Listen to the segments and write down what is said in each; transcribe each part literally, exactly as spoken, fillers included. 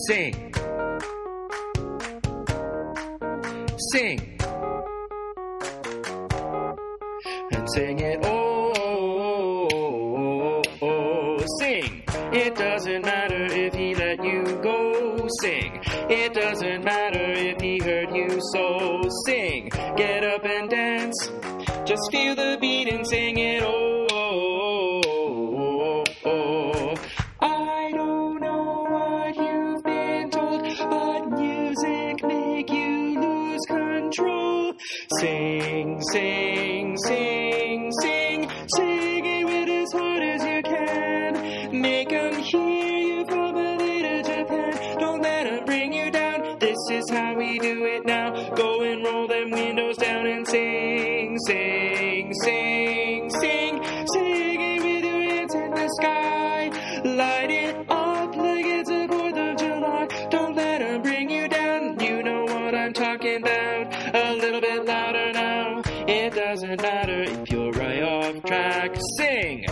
Sing. Sing. And sing it, oh, oh, oh, oh, sing. It doesn't matter if he let you go, sing. It doesn't matter if he hurt you so, sing. Get up and dance, just feel the beat and sing it, oh, oh, oh, oh, oh. I don't know what you've been told, but music make you lose control. Sing, sing, sing, sing, sing it with as hard as you can. Make them hear you from L A to Japan. Don't let them bring you down. This is how we do it now. Go and roll them windows down and sing, sing, sing, sing, sing it with your hands in the sky. Light it up like it's the fourth of July. Don't let them bring you down. You know what I'm talking about. A little bit louder now. It doesn't matter if you're right off track. Sing!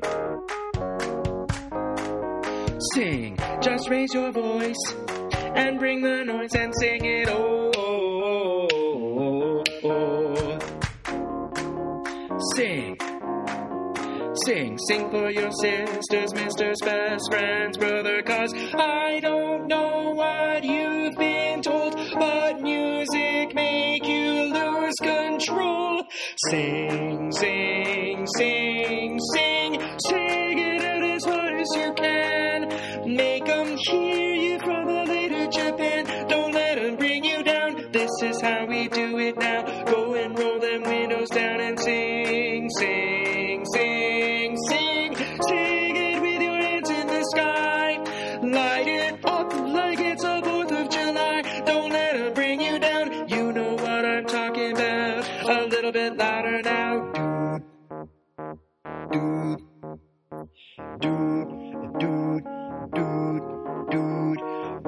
Sing, just raise your voice and bring the noise and sing it, oh, oh, oh, oh, oh. Sing, sing, sing for your sisters, misters, best friends, brother, cause I don't know what you've been told, but music make you lose control. Sing, sing, sing, sing, sing it out as hard as you can. Make them hear you from L A to Japan. Don't let them bring you down. This is how we do it now. Go and roll them windows down and sing, sing, sing, sing. Sing it with your hands in the sky. Light it up like it's the fourth of July. Don't let them bring you down. You know what I'm talking about. A little bit louder now. Dude, dude, dude, dude. Dude, dude, oh,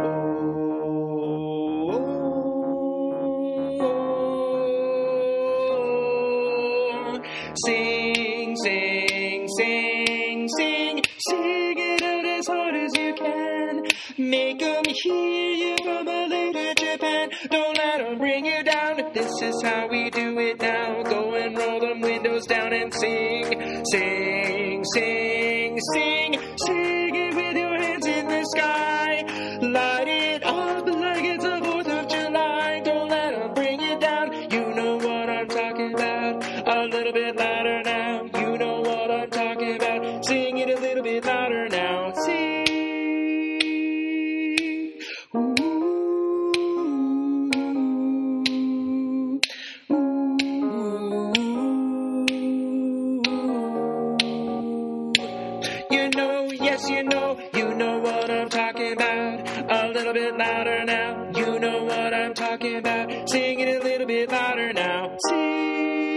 oh, oh. Sing, sing, sing, sing, sing it out as hard as you can. Make them hear you from L A to Japan. Don't let them bring you down. This is how we do it now. Go and roll them windows down and sing, sing, sing, sing, sing it with your hands in the sky. Light it up like it's the fourth of July. Don't let them bring you down. You know what I'm talking about. A little bit louder now. You know what I'm talking about. Sing it a little bit louder now. Sing. Ooh. Ooh. You know, yes, you know, you know what I'm talking about. A little bit louder now. You know what I'm talking about. Sing it a little bit louder now. Sing.